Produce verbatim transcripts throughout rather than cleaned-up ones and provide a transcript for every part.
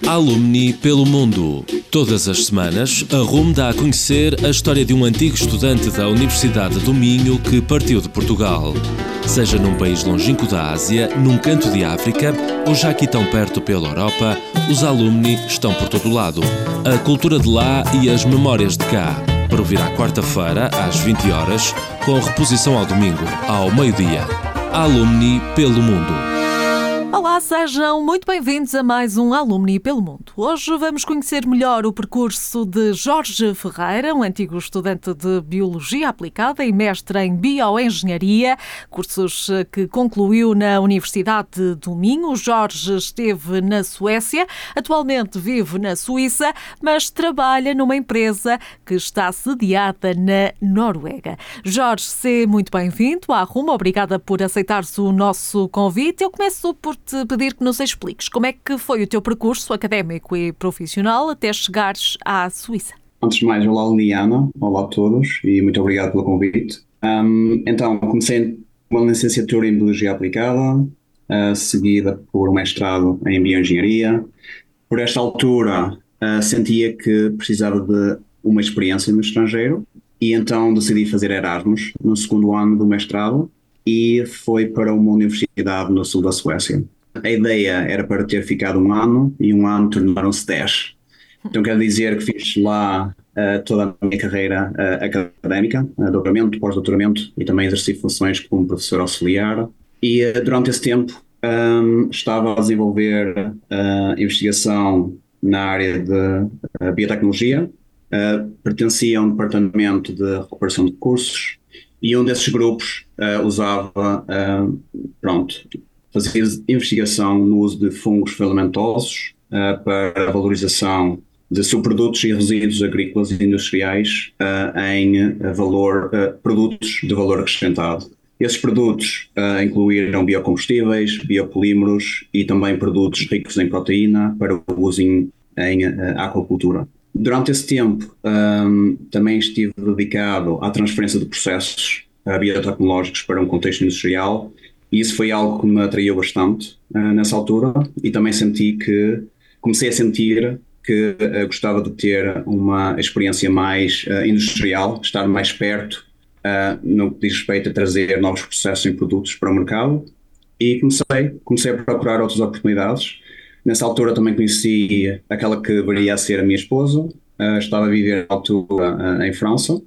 Alumni pelo mundo. Todas as semanas, a R U M dá a conhecer a história de um antigo estudante da Universidade do Minho que partiu de Portugal. Seja num país longínquo da Ásia, num canto de África ou já aqui tão perto pela Europa, os alumni estão por todo lado. A cultura de lá e as memórias de cá. Para ouvir à quarta-feira, às vinte horas, com reposição ao domingo, ao meio-dia. Alumni pelo mundo. Olá, sejam muito bem-vindos a mais um Alumni pelo Mundo. Hoje vamos conhecer melhor o percurso de Jorge Ferreira, um antigo estudante de Biologia Aplicada e mestre em Bioengenharia, cursos que concluiu na Universidade do Minho. Jorge esteve na Suécia, atualmente vive na Suíça, mas trabalha numa empresa que está sediada na Noruega. Jorge, seja muito bem-vindo à R U M, obrigada por aceitares o nosso convite. Eu começo por te pedir que nos expliques como é que foi o teu percurso académico e profissional até chegares à Suíça. Antes de mais, olá Liliana, olá a todos e muito obrigado pelo convite. Um, então, comecei uma licenciatura em Biologia Aplicada, uh, seguida por um mestrado em Bioengenharia. Por esta altura, uh, sentia que precisava de uma experiência no estrangeiro e então decidi fazer Erasmus no segundo ano do mestrado e foi para uma universidade no sul da Suécia. A ideia era para ter ficado um ano e um ano tornaram-se dez. Então quer dizer que fiz lá uh, toda a minha carreira uh, académica, uh, doutoramento, pós-doutoramento e também exerci funções como professor auxiliar. E uh, durante esse tempo um, estava a desenvolver uh, investigação na área de uh, biotecnologia. Uh, pertencia a um departamento de recuperação de recursos e um desses grupos uh, usava, uh, pronto, fazia investigação no uso de fungos filamentosos uh, para a valorização de subprodutos e resíduos agrícolas e industriais uh, em uh, valor, uh, produtos de valor acrescentado. Esses produtos uh, incluíram biocombustíveis, biopolímeros e também produtos ricos em proteína para o uso em, em uh, aquacultura. Durante esse tempo um, também estive dedicado à transferência de processos uh, biotecnológicos para um contexto industrial e isso foi algo que me atraiu bastante uh, nessa altura e também senti que, comecei a sentir que uh, gostava de ter uma experiência mais uh, industrial, estar mais perto uh, no que diz respeito a trazer novos processos e produtos para o mercado e comecei, comecei a procurar outras oportunidades. Nessa altura também conheci aquela que viria a ser a minha esposa, uh, estava a viver na altura uh, em França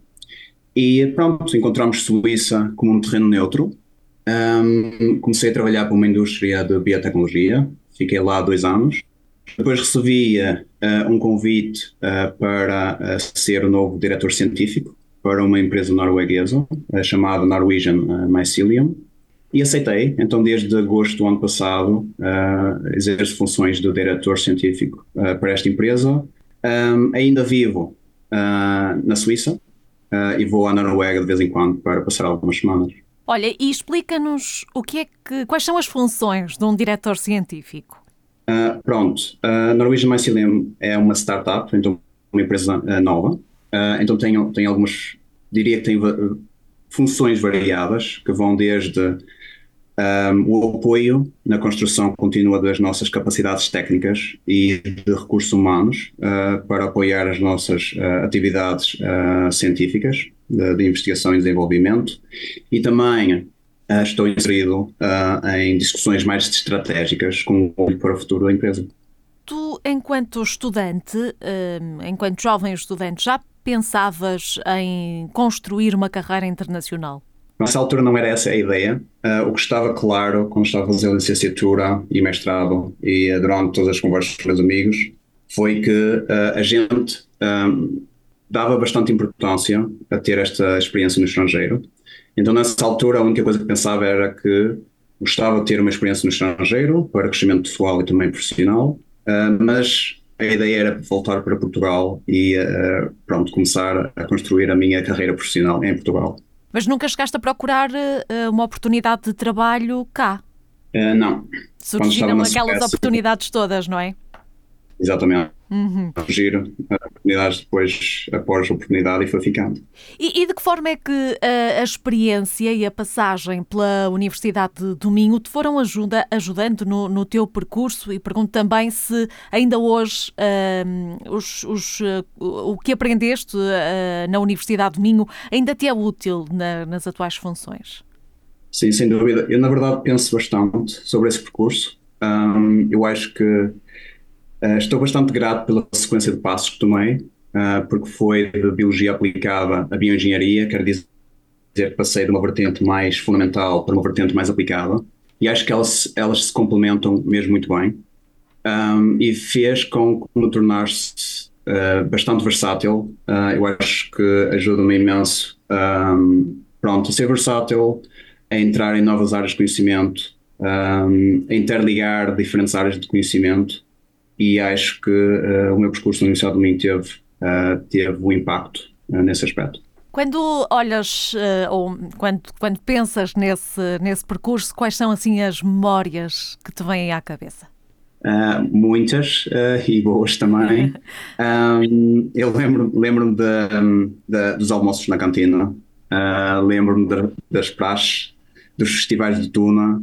e pronto, encontramos Suíça como um terreno neutro. Um, comecei a trabalhar para uma indústria de biotecnologia, fiquei lá há dois anos. Depois recebi uh, um convite uh, para uh, ser o novo diretor científico para uma empresa norueguesa uh, chamada Norwegian uh, Mycelium. E aceitei, então desde agosto do ano passado uh, exerço funções de diretor científico uh, para esta empresa. Um, ainda vivo uh, na Suíça uh, e vou à Noruega de vez em quando para passar algumas semanas. Olha, e explica-nos o que é que, quais são as funções de um diretor científico? Uh, pronto, a uh, Norwegian Mycelium é uma startup, então uma empresa uh, nova, uh, então tem, tem algumas, diria que tem uh, funções variadas que vão desde Um, o apoio na construção contínua das nossas capacidades técnicas e de recursos humanos uh, para apoiar as nossas uh, atividades uh, científicas de, de investigação e desenvolvimento e também uh, estou inserido uh, em discussões mais estratégicas com o olho para o futuro da empresa. Tu, enquanto estudante, uh, enquanto jovem estudante, já pensavas em construir uma carreira internacional? Nessa altura não era essa a ideia. Uh, o que estava claro quando estava a fazer a licenciatura e mestrado e uh, durante todas as conversas com os amigos foi que uh, a gente um, dava bastante importância a ter esta experiência no estrangeiro. Então nessa altura a única coisa que pensava era que gostava de ter uma experiência no estrangeiro para crescimento pessoal e também profissional, uh, mas a ideia era voltar para Portugal e uh, pronto, começar a construir a minha carreira profissional em Portugal. Mas nunca chegaste a procurar uh, uma oportunidade de trabalho cá? Uh, não. Surgiram aquelas Suécia, oportunidades todas, não é? Exatamente. Uhum. Giro, oportunidades depois após a oportunidade e foi ficando. E, e de que forma é que a, a experiência e a passagem pela Universidade de Minho te foram ajuda, ajudando no, no teu percurso? E pergunto também se ainda hoje uh, os, os, uh, o que aprendeste uh, na Universidade de Minho ainda te é útil na, nas atuais funções? Sim, sem dúvida. Eu, na verdade, penso bastante sobre esse percurso. Um, eu acho que uh, estou bastante grato pela sequência de passos que tomei, uh, porque foi de biologia aplicada à bioengenharia, quer dizer que passei de uma vertente mais fundamental para uma vertente mais aplicada, e acho que elas, elas se complementam mesmo muito bem, um, e fez com que me tornasse uh, bastante versátil. Uh, eu acho que ajuda-me imenso, um, pronto, a ser versátil, a entrar em novas áreas de conhecimento, um, a interligar diferentes áreas de conhecimento, e acho que uh, o meu percurso na Universidade do Minho teve, uh, teve um impacto uh, nesse aspecto. Quando olhas uh, ou quando, quando pensas nesse, nesse percurso, quais são assim as memórias que te vêm à cabeça? Uh, muitas uh, e boas também. um, eu lembro, lembro-me de, de, dos almoços na cantina, uh, lembro-me de, das praxes, dos festivais de tuna,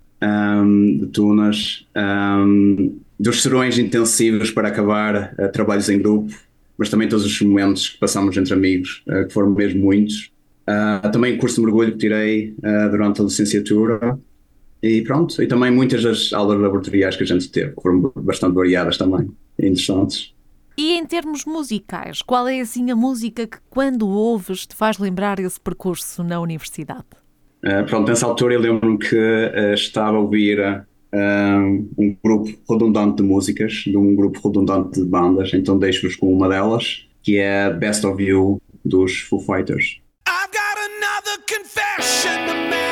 um, de tunas, um, dos serões intensivos para acabar uh, trabalhos em grupo, mas também todos os momentos que passamos entre amigos, uh, que foram mesmo muitos. Uh, também o curso de mergulho que tirei uh, durante a licenciatura. E pronto, e também muitas das aulas laboratoriais que a gente teve, que foram bastante variadas também, interessantes. E em termos musicais, qual é assim a música que quando ouves te faz lembrar esse percurso na universidade? Uh, pronto, nessa altura eu lembro-me que uh, estava a ouvir uh, um grupo redundante de músicas, de um grupo redundante de bandas, então deixo-vos com uma delas, que é Best of You, dos Foo Fighters. I've got another confession to make.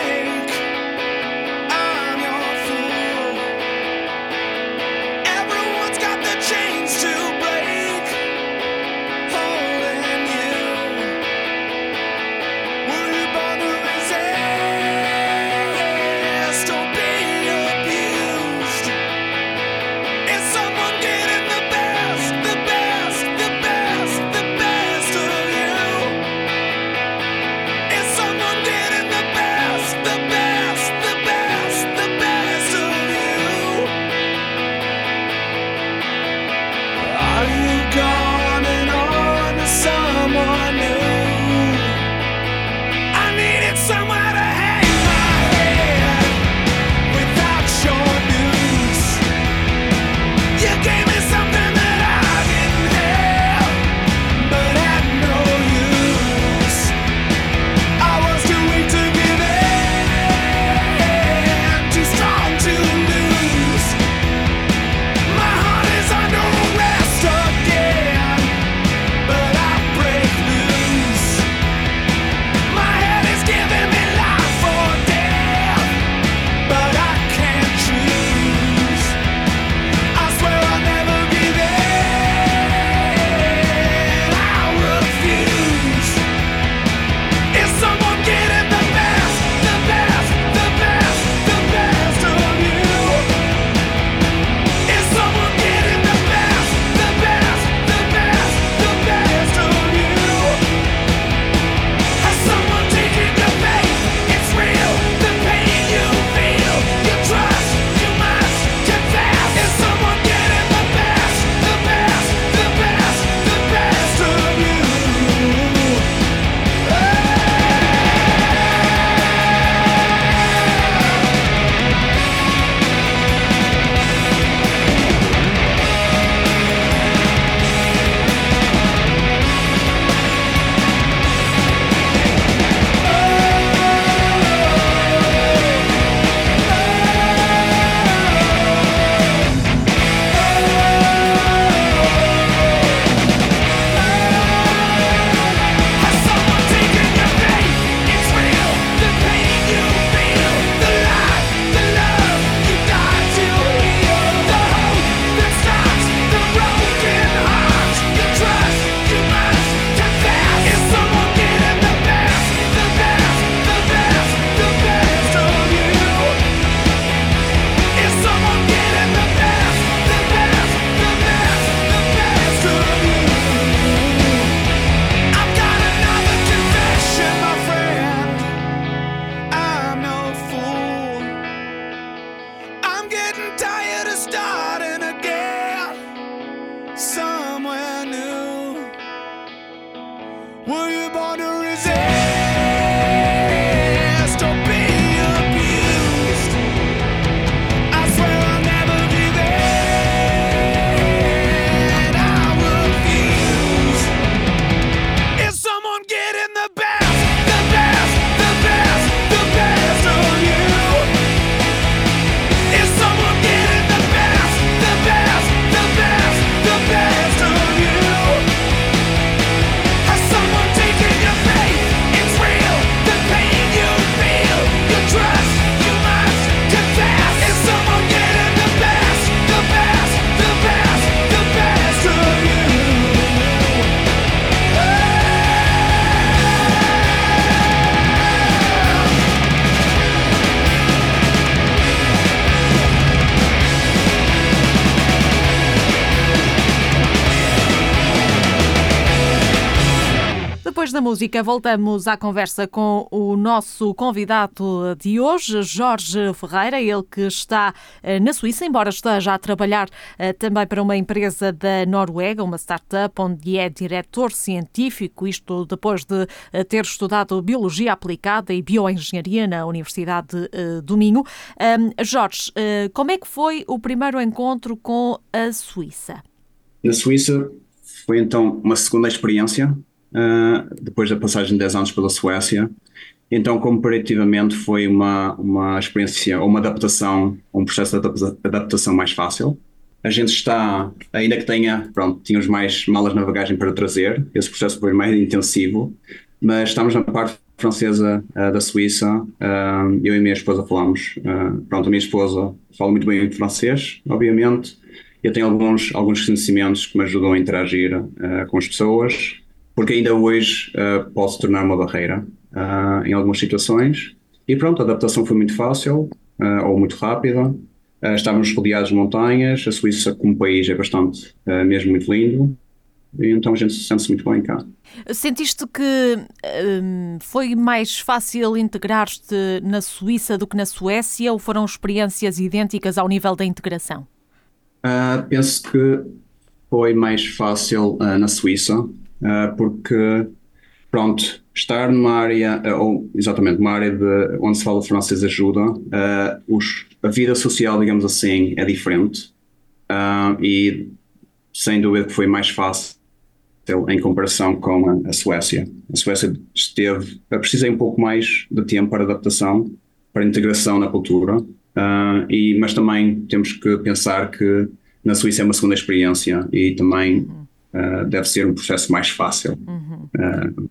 Depois da música, voltamos à conversa com o nosso convidado de hoje, Jorge Ferreira, ele que está na Suíça, embora esteja a trabalhar também para uma empresa da Noruega, uma startup, onde é diretor científico, isto depois de ter estudado Biologia Aplicada e Bioengenharia na Universidade do Minho. Jorge, como é que foi o primeiro encontro com a Suíça? Na Suíça foi então uma segunda experiência, Uh, depois da passagem de dez anos pela Suécia. Então, comparativamente, foi uma, uma experiência, ou uma adaptação, um processo de adaptação mais fácil. A gente está, ainda que tenha, pronto, tínhamos mais malas na bagagem para trazer, esse processo foi mais intensivo, mas estamos na parte francesa uh, da Suíça, uh, eu e a minha esposa falamos, uh, pronto, a minha esposa fala muito bem francês, obviamente, eu tenho alguns, alguns conhecimentos que me ajudam a interagir uh, com as pessoas, porque ainda hoje uh, posso tornar uma barreira uh, em algumas situações. E pronto, a adaptação foi muito fácil, uh, ou muito rápida. Uh, estávamos rodeados de montanhas, a Suíça como país é bastante, uh, mesmo muito lindo, e então a gente sente-se muito bem cá. Sentiste que um, foi mais fácil integrar-te na Suíça do que na Suécia, ou foram experiências idênticas ao nível da integração? Uh, penso que foi mais fácil uh, na Suíça, Uh, porque, pronto, estar numa área, uh, ou exatamente, uma área de, onde se fala francês ajuda, uh, os, a vida social, digamos assim, é diferente, uh, e sem dúvida que foi mais fácil em comparação com a, a Suécia. A Suécia esteve, precisei um pouco mais de tempo para adaptação, para integração na cultura, uh, e, mas também temos que pensar que na Suíça é uma segunda experiência e também Uh, deve ser um processo mais fácil. Uhum. Uh,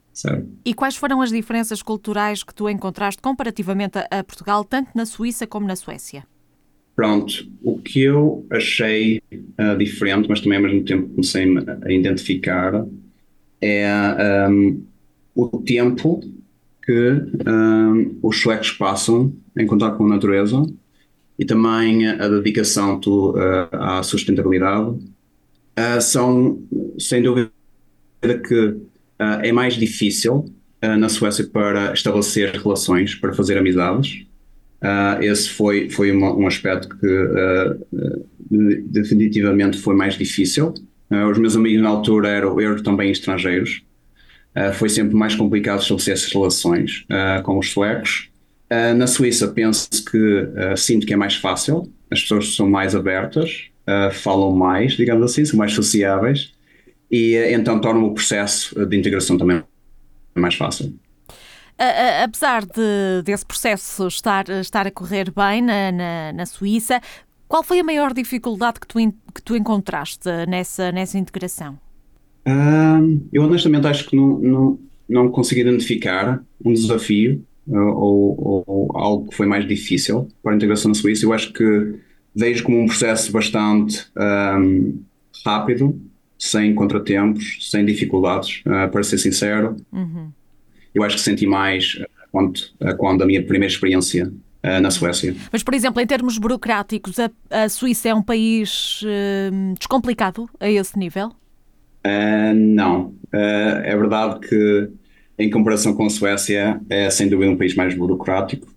e quais foram as diferenças culturais que tu encontraste comparativamente a, a Portugal, tanto na Suíça como na Suécia? Pronto, o que eu achei uh, diferente, mas também ao mesmo tempo comecei a identificar, é um, o tempo que um, os suecos passam em contato com a natureza e também a dedicação tu, uh, à sustentabilidade. Uh, são, sem dúvida que uh, é mais difícil uh, na Suécia para estabelecer relações, para fazer amizades. Uh, esse foi, foi uma, um aspecto que uh, definitivamente foi mais difícil. Uh, os meus amigos na altura eram, eram também estrangeiros. Uh, foi sempre mais complicado estabelecer essas relações uh, com os suecos. Uh, na Suíça penso que uh, sinto que é mais fácil, as pessoas são mais abertas. Uh, falam mais, digamos assim, são mais sociáveis e uh, então tornam o processo de integração também mais fácil. Uh, apesar de, desse processo estar, estar a correr bem na, na, na Suíça, qual foi a maior dificuldade que tu, que tu encontraste nessa, nessa integração? Uh, eu honestamente acho que não, não, não consegui identificar um desafio uh, ou, ou algo que foi mais difícil para a integração na Suíça. Eu acho que vejo como um processo bastante um, rápido, sem contratempos, sem dificuldades, uh, para ser sincero. Uhum. Eu acho que senti mais uh, quando, uh, quando a minha primeira experiência uh, na Suécia. Mas, por exemplo, em termos burocráticos, a, a Suíça é um país uh, descomplicado a esse nível? Uh, não. Uh, é verdade que, em comparação com a Suécia, é sem dúvida um país mais burocrático.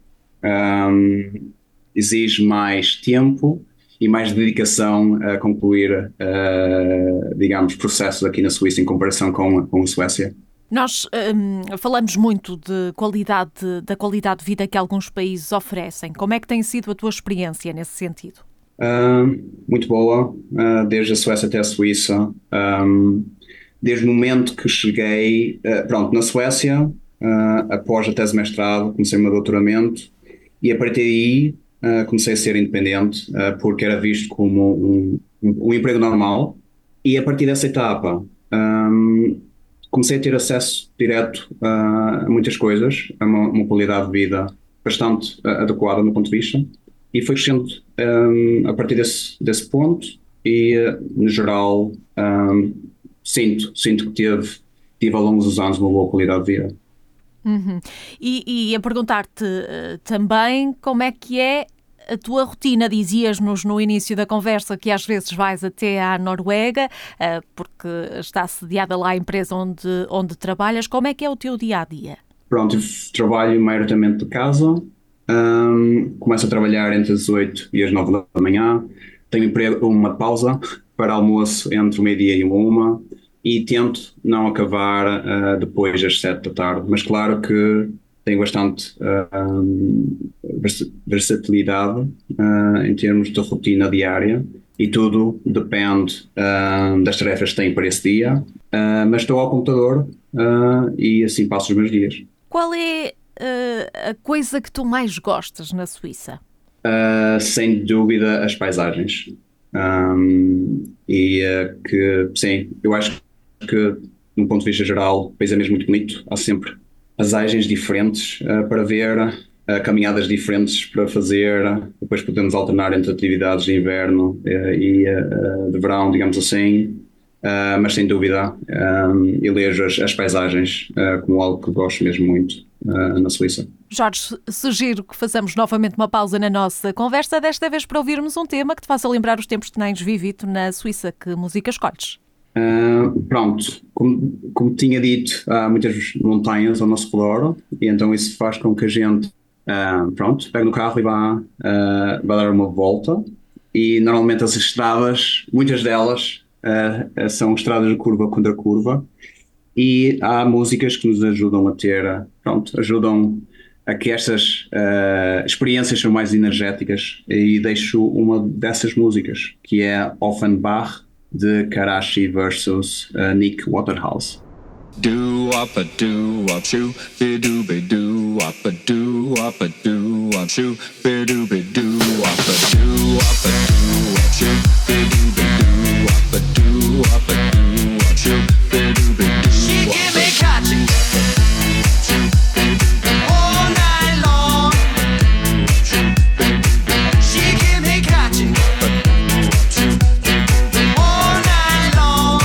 Um, exige mais tempo e mais dedicação a concluir, uh, digamos, processos aqui na Suíça em comparação com, com a Suécia. Nós um, falamos muito de qualidade, da qualidade de vida que alguns países oferecem. Como é que tem sido a tua experiência nesse sentido? Uh, muito boa, uh, desde a Suécia até a Suíça. Um, desde o momento que cheguei, uh, pronto, na Suécia, uh, após a tese de mestrado, comecei o meu doutoramento e a partir daí Uh, comecei a ser independente uh, porque era visto como um, um, um emprego normal e a partir dessa etapa um, comecei a ter acesso direto uh, a muitas coisas, a uma, uma qualidade de vida bastante uh, adequada no ponto de vista e foi crescendo um, a partir desse, desse ponto e uh, no geral um, sinto, sinto que teve, tive ao longo dos anos uma boa qualidade de vida. Uhum. E, e a perguntar-te uh, também como é que é a tua rotina? Dizias-nos no início da conversa que às vezes vais até à Noruega, porque está sediada lá a empresa onde, onde trabalhas. Como é que é o teu dia-a-dia? Pronto, eu trabalho maioritariamente de casa. Um, começo a trabalhar entre as oito e as nove da manhã. Tenho uma pausa para almoço entre o meio-dia e uma e tento não acabar uh, depois das sete da tarde. Mas claro que tenho bastante uh, um, versatilidade uh, em termos de rotina diária e tudo depende uh, das tarefas que tenho para esse dia. Uh, mas estou ao computador uh, e assim passo os meus dias. Qual é uh, a coisa que tu mais gostas na Suíça? Uh, sem dúvida as paisagens. Um, e uh, que, sim, eu acho que, no ponto de vista geral, o país é mesmo muito bonito. Há sempre paisagens diferentes uh, para ver, uh, caminhadas diferentes para fazer. Depois podemos alternar entre atividades de inverno uh, e uh, de verão, digamos assim. Uh, mas sem dúvida, um, elejo as, as paisagens uh, como algo que gosto mesmo muito uh, na Suíça. Jorge, sugiro que façamos novamente uma pausa na nossa conversa, desta vez para ouvirmos um tema que te faça lembrar os tempos que tens vivido na Suíça. Que música escolhes? Uh, pronto, como, como tinha dito, há muitas montanhas ao nosso redor e então isso faz com que a gente, uh, pronto, pegue no carro e vá, uh, vá dar uma volta. E normalmente as estradas, muitas delas, Uh, são estradas de curva contra curva e há músicas que nos ajudam a ter, pronto, ajudam a que estas uh, experiências sejam mais energéticas e deixo uma dessas músicas que é Offenbach de Karachi versus uh, Nick Waterhouse. Do up a do up shoo be do be do up a do up a do up shoo be do be do up a do up a do up shoo be do be do up a do up a do up shoo be do be do. She give me catching all night long. She give me catching all night long.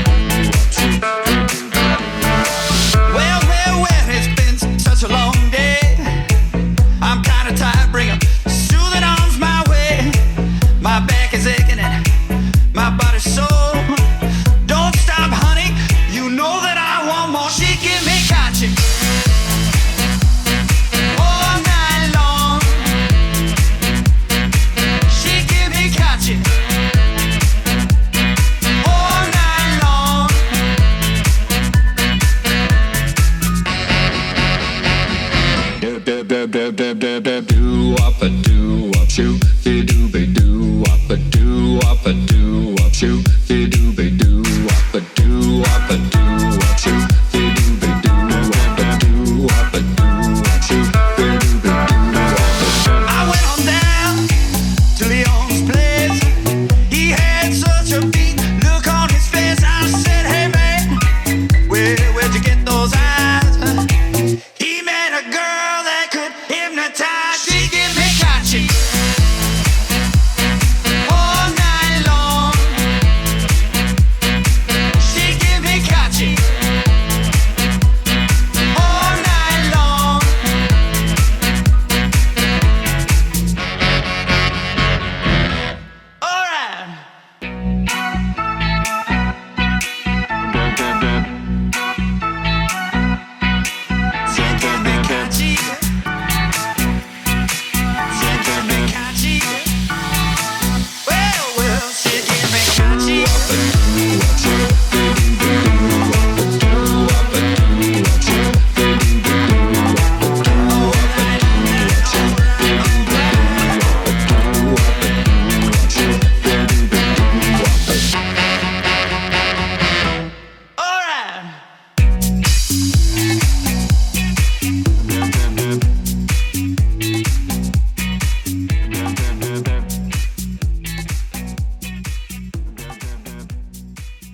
Well, well, well, it's been such a long day. I'm kinda tired, bring 'em soothing arms my way. My back is aching and my body's sore. Don't stop, honey, you know that I want more. She give me catching all night long. She give me catching all night long. Do do do do do do do do up a do up shoo be do be do up a do up a do up shoo be do be do up a do up a do up shoo be do be do up a do up a do up shoo be do be do up a do. I went on down to Leon's place. He had such a beat look on his face. I said, hey man, where where'd you get those eyes? He met a girl that could hypnotize. She give me catching all night long.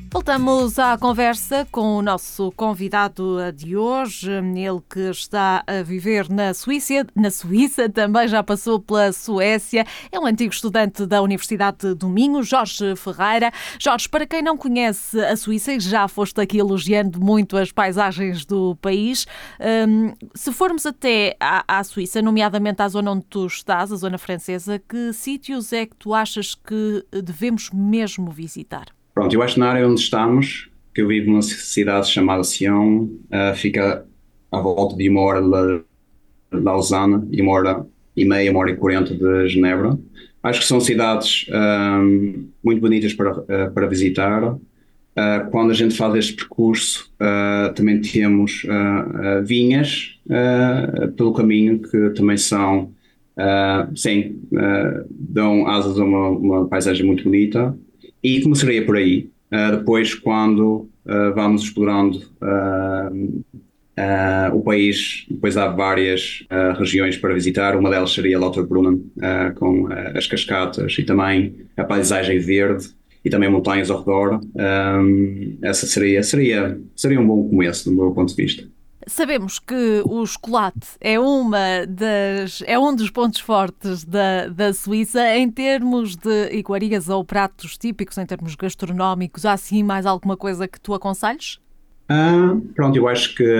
Voltamos à conversa com o nosso convidado de hoje, ele que está a viver na Suíça, na Suíça, também já passou pela Suécia, é um antigo estudante da Universidade do Minho, Jorge Ferreira. Jorge, para quem não conhece a Suíça, e já foste aqui elogiando muito as paisagens do país, um, se formos até à, à Suíça, nomeadamente à zona onde tu estás, a zona francesa, que sítios é que tu achas que devemos mesmo visitar? Pronto, eu acho que na área onde estamos, que eu vivo numa cidade chamada Sion, uh, fica à volta de uma hora de Lausanne e uma hora e meia, uma hora e quarenta de Genebra. Acho que são cidades um, muito bonitas para, uh, para visitar. Uh, quando a gente faz este percurso, uh, também temos uh, uh, vinhas uh, pelo caminho, que também são, uh, sim, uh, dão asas a uma, uma paisagem muito bonita. E começaria por aí. Uh, depois, quando uh, vamos explorando uh, uh, o país, depois há várias uh, regiões para visitar. Uma delas seria Lauterbrunnen, uh, com uh, as cascatas e também a paisagem verde e também montanhas ao redor. Um, essa seria, seria, seria um bom começo, do meu ponto de vista. Sabemos que o chocolate é, uma das, é um dos pontos fortes da, da Suíça. Em termos de iguarias ou pratos típicos, em termos gastronómicos, há assim mais alguma coisa que tu aconselhes? Uh, pronto, eu acho que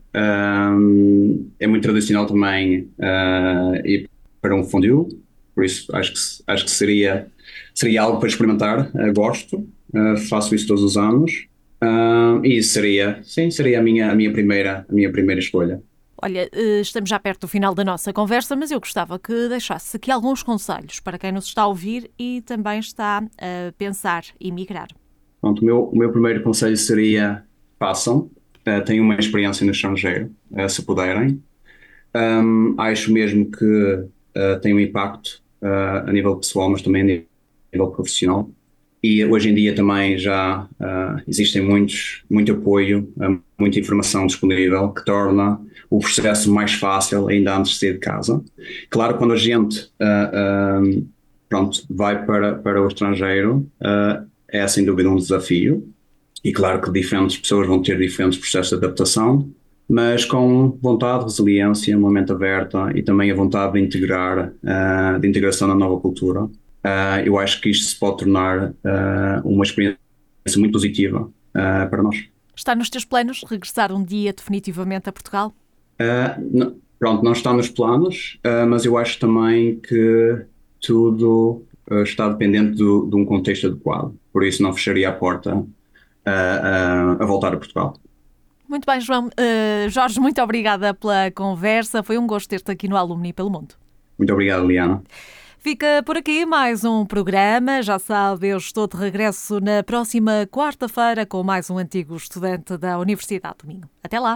uh, é muito tradicional também uh, ir para um fondue, por isso acho que, acho que seria, seria algo para experimentar. Uh, gosto, uh, faço isso todos os anos. Uh, e seria, sim, seria a minha, a minha primeira, a minha primeira escolha. Olha, estamos já perto do final da nossa conversa, mas eu gostava que deixasse aqui alguns conselhos para quem nos está a ouvir e também está a pensar em migrar. Pronto, o meu, o meu primeiro conselho seria: façam, uh, tenham uma experiência no estrangeiro, uh, se puderem. Um, acho mesmo que uh, tem um impacto uh, a nível pessoal, mas também a nível profissional. E hoje em dia também já uh, existem muitos, muito apoio, uh, muita informação disponível, que torna o processo mais fácil ainda antes de sair de casa. Claro, quando a gente uh, uh, pronto, vai para, para o estrangeiro, uh, é sem dúvida um desafio. E claro que diferentes pessoas vão ter diferentes processos de adaptação, mas com vontade, resiliência, uma mente aberta e também a vontade de integrar, uh, de integração na nova cultura. Uh, eu acho que isto se pode tornar uh, uma experiência muito positiva uh, para nós. Está nos teus planos regressar um dia definitivamente a Portugal? Uh, não, pronto, não está nos planos, uh, mas eu acho também que tudo uh, está dependente do, de um contexto adequado. Por isso não fecharia a porta uh, uh, a voltar a Portugal. Muito bem, João. Uh, Jorge, muito obrigada pela conversa. Foi um gosto ter-te aqui no Alumni pelo Mundo. Muito obrigado, Liana. Fica por aqui mais um programa. Já sabe, eu estou de regresso na próxima quarta-feira com mais um antigo estudante da Universidade do Minho. Até lá!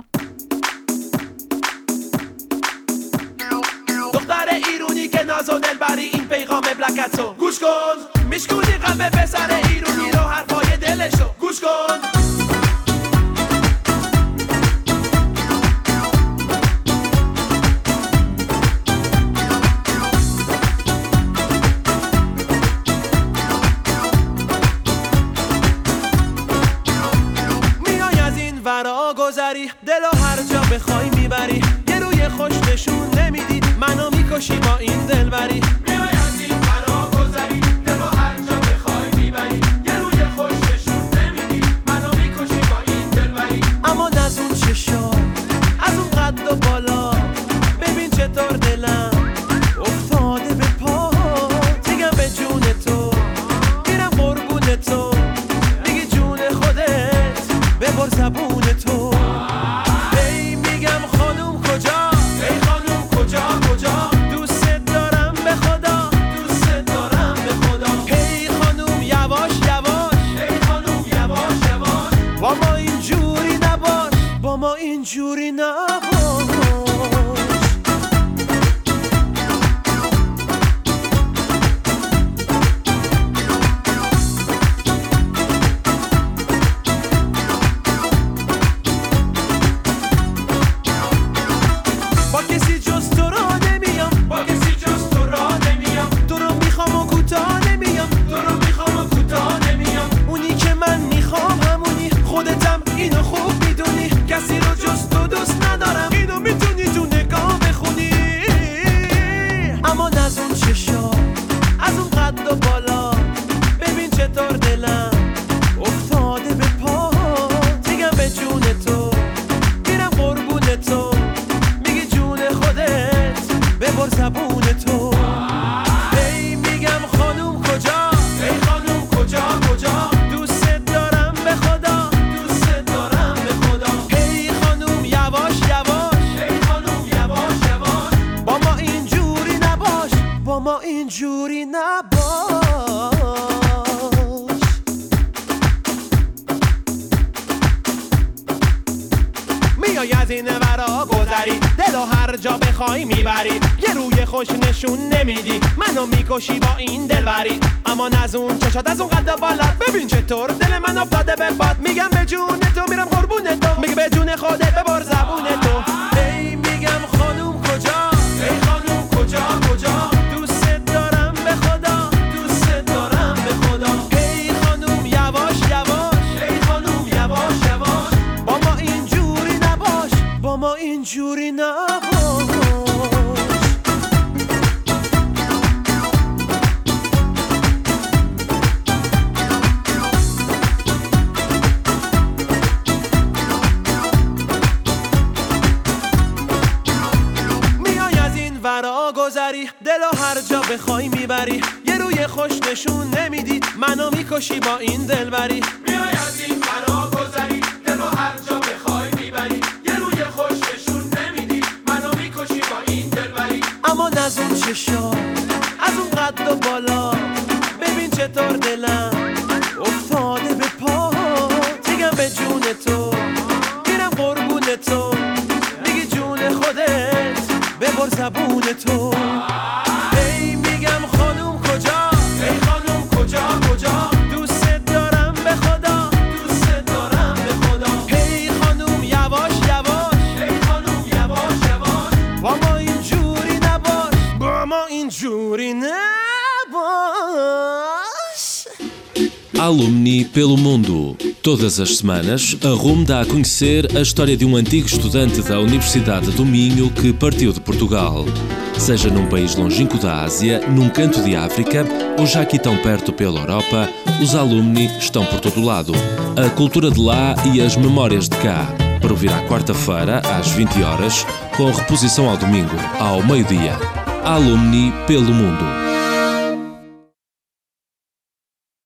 دختر ایرونی که ناز و دلبری این پیغام بلکتو گوش کن میشکونی قلب پسر ایرونی رو حرفای دلشو گوش کن دلو هر جا بخوای میبری یه روی خوش نشون نمیدی منو میکشی با این دلبری میای از این فرا گذری دلو هر جا بخوای میبری یه روی خوش نشون نمیدی منو میکشی با این دلبری اما از اون چشا از اون قد و بالا ببین چطور دلم افتاده به پا میگم به جون تو میرم قربون تو میگی جون خودت ببر زبون تو اینجوری نباش با کسی جز تو را نمیام با کسی جز تو را نمیام تو رو میخوام و کوتاه نمیام تو رو میخوام و کوتاه نمیام اونی که من میخوام اینجوری نباش. میای از این ورا گذری، دلو هر جا بخوای میبری، یه روی خوش نشون نمیدی، منو میکشی با این دلبری. اما از اون چشات از اون قد بالات، ببین چطور دل من افتاده به باد. میگم به جون تو میرم قربون تو، میگه به جون خودت ببر زبون تو. ای میگم خانوم کجا، ای خانوم کجا کجا، دوست دارم به خدا، دوست دارم به خدا. ای خانوم یواش یواش، ای خانوم یواش یواش، با ما اینجوری نباش، با ما اینجوری نباش. گذری دلو هر جا بخوای میبری، یه روی خوش نشون نمیدی، منو میکشی با این دلبری. میای از این فرا گذری، دلو هر جا بخوای میبری، یه روی خوش نشون نمیدی، منو میکشی با این دلبری. اما از اون چشا، از اون قد و بالا، ببین چطور دلم افتاده به پا. میگم به جون تو میرم قربون تو، میگی جون خودت ببر زبون تو. ای میگم خانوم کجا، ای خانوم کجا کجا، دوست دارم به خدا، دوست دارم به خدا. ای خانوم یواش یواش، ای خانوم یواش یواش، با ما اینجوری نباش، با ما اینجوری نباش. Alumni pelo mundo. Todas as semanas, a RUM dá a conhecer a história de um antigo estudante da Universidade do Minho que partiu de Portugal. Seja num país longínquo da Ásia, num canto de África ou já aqui tão perto pela Europa, os alumni estão por todo lado. A cultura de lá e as memórias de cá. Para ouvir à quarta-feira, às vinte horas, com reposição ao domingo, ao meio-dia. Alumni pelo mundo.